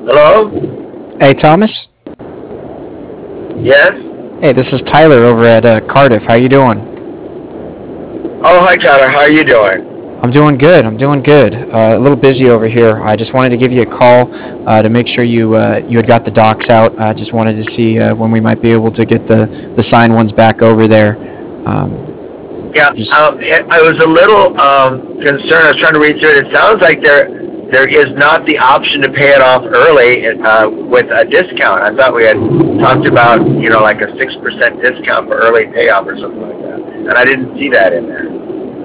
Hello? Hey, Thomas. Yes? Hey, this is Tyler over at Cardiff. How you doing? Oh, hi Tyler, how are you doing? I'm doing good. I'm doing good. A little busy over here. I just wanted to give you a call to make sure you had got the docs out. I just wanted to see when we might be able to get the signed ones back over there. Yeah, Just I was a little concerned. I was trying to read through it. It sounds like there is not the option to pay it off early with a discount. I thought we had talked about, like a 6% discount for early payoff or something like that. And I didn't see that in there.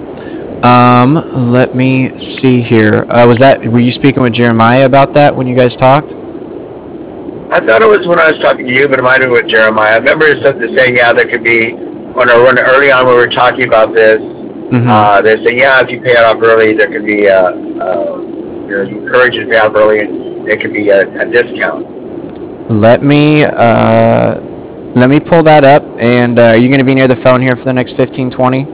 let me see here. Were you speaking with Jeremiah about that when you guys talked? I thought it was when I was talking to you, but it might have been with Jeremiah. I remember saying, yeah, there could be, when early on when we were talking about this, Mm-hmm. they're saying, yeah, if you pay it off early, there could be you encourage you to pay off early, and there could be a discount. Let me pull that up. And are you going to be near the phone here for the next 15-20?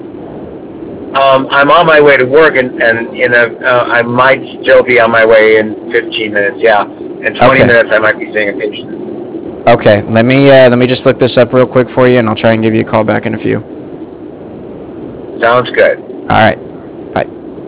I'm on my way to work, and I might still be on my way in 15 minutes. Yeah, in 20 Okay. minutes I might be seeing a patient. Okay, let me just look this up real quick for you, and I'll try and give you a call back in a few. Sounds good. All right.